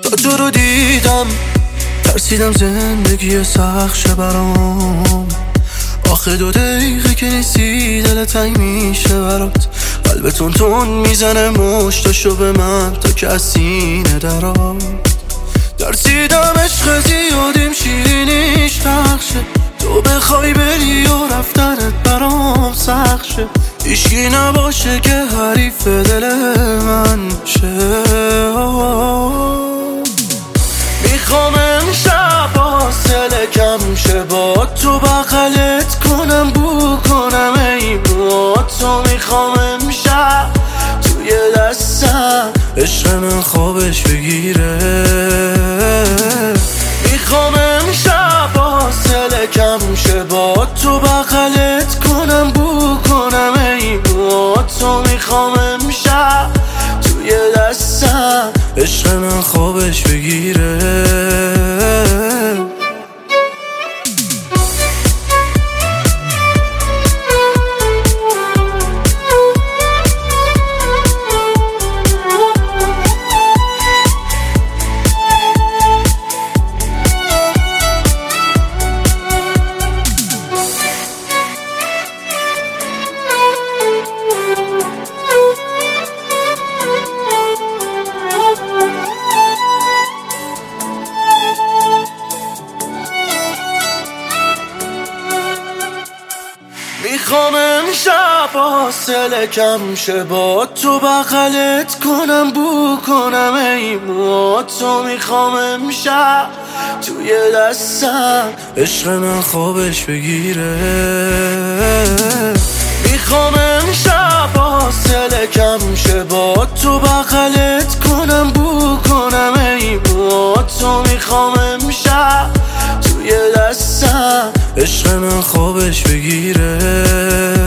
تا تو رو دیدم ترسیدم زندگی سخت شه برام. آخه 2 دقیقه که نیستی دل تنگ میشه برات. قلب تون تون میزنه مشتاشو به من تا که از سینه درات. ترسیدم عشق زیادیم شیرینیش تخشه، تو بخوای بری و رفتنت برام سخت شه. هیچکی نباشه که حریف دل من شه. میخوام امشب حاصله کم شه، با تو بغلت کنم بو کنم ای با تو. میخوام امشب توی دستم عشق من خوابش بگیره. میخوام امشب حاصله کم شه، با تو بغلت کنم بو کنم ای با تو. میخوام امشب توی دستم عشق من خوابش بگیره. میخوام امشب حاصله کم شه، با تو بغلت کنم بو کنم ای با تو. میخوام امشب توی دستم عشق من خوابش بگیره. میخوام امشب حاصله کم شه، با تو بغلت کنم بو کنم ای با تو. میخوام امشب توی دستم عشق من خوابش بگیره.